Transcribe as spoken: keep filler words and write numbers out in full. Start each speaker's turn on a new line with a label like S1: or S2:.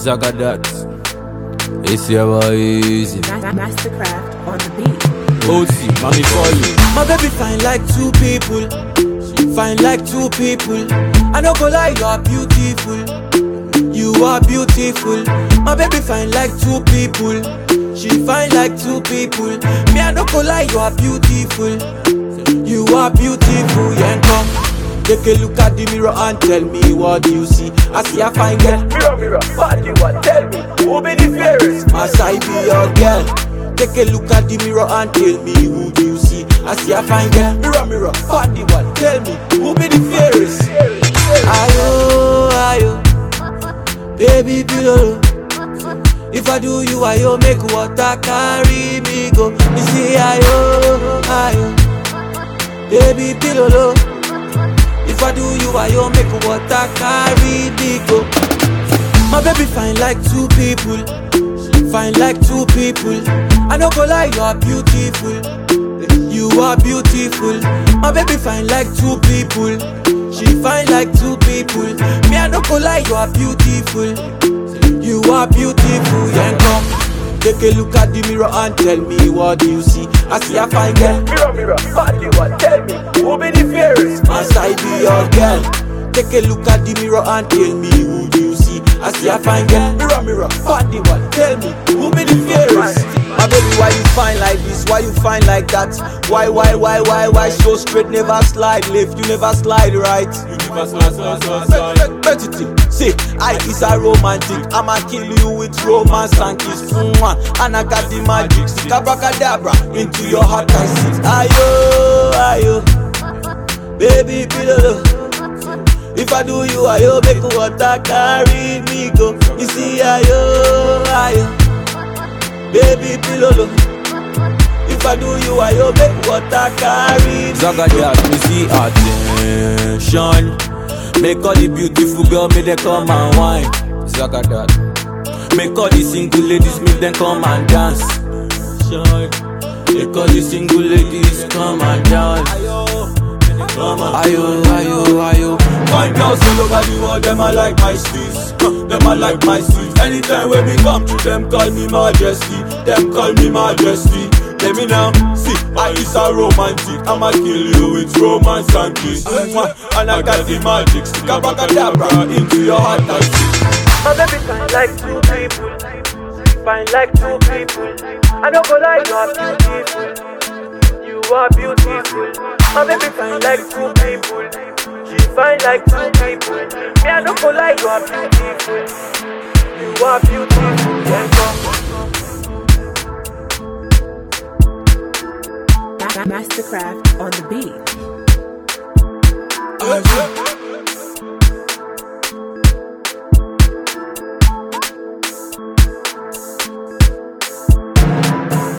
S1: Zagadat. It's your easy.
S2: Mastercraft on the beat.
S1: O C, mommy call you.
S3: My baby fine like two people. She fine like two people. I no go lie, you are beautiful. You are beautiful. My baby fine like two people. She fine like two people. Me I no go lie, you are beautiful. You are beautiful. Yeah, come. Take a look at the mirror and tell me what you see. I see a fine girl.
S4: Mirror, mirror, body what? Tell me, who be the fairest?
S3: Must I be your girl? Take a look at the mirror and tell me who do you see. I see a fine girl. Mirror, mirror, body what? Tell me, who be the fairest? Ayo, ayo, baby pillow. If I do you, ayo, make water carry me go. You see, ayo, ayo, baby pillow. If I do you, ayo, make water carry me go. My baby fine like two people. She fine like two people. I no go lie, you are beautiful. You are beautiful. My baby fine like two people. She fine like two people. Me I no go lie, you are beautiful. You are beautiful. Yeah, come. Take a look at the mirror and tell me what you see. I see a fine girl.
S4: Mirror, mirror, body what? Tell me, who be the fairest?
S3: Must I be your girl? Take a look at the mirror and tell me who do you see. I see a fine girl. Mirror, mirror, body what? Tell me, who be the fairest? My baby, why you fine like this? Why you fine like that? Why, why, why, why, why? So straight, never slide left, you never slide right. You never slide, slide, slide, slide. Betty, see, I is a romantic. I'ma kill you with romance and kiss. Mwah. And I got the magic. Stick abracadabra into your heart I sit. Ayo, ayo, baby pillow. If I do you, ayo, make water carry me go. You see, ayo, ayo, baby pillow. If I do you, ayo, make water carry me go.
S1: Zagadat, me see attention. Make all the beautiful girls, make them come and wine. Zagadat. Make all the single ladies, make them come and dance. Make all the single ladies come and dance. Ayo, ayo, ayo.
S3: Fine girls all over the world, them I like my steez. uh, Them I like my steez. Anytime when we come to them, call me majesty. Them call me majesty. Let me now, see, I is a romantic. I'ma kill you with romance and kiss. Mwah. And I got the magic. Stick a abracadabra into your heart and see.
S4: My baby fine like two people. Fine like two people. I don't go lie, you are beautiful. You are beautiful. My baby fine like two people. She fine like two people. Me I don't go lie, you are beautiful. You are beautiful. Yeah, come.
S2: Mastercraft on the beat.
S3: Uh, yeah.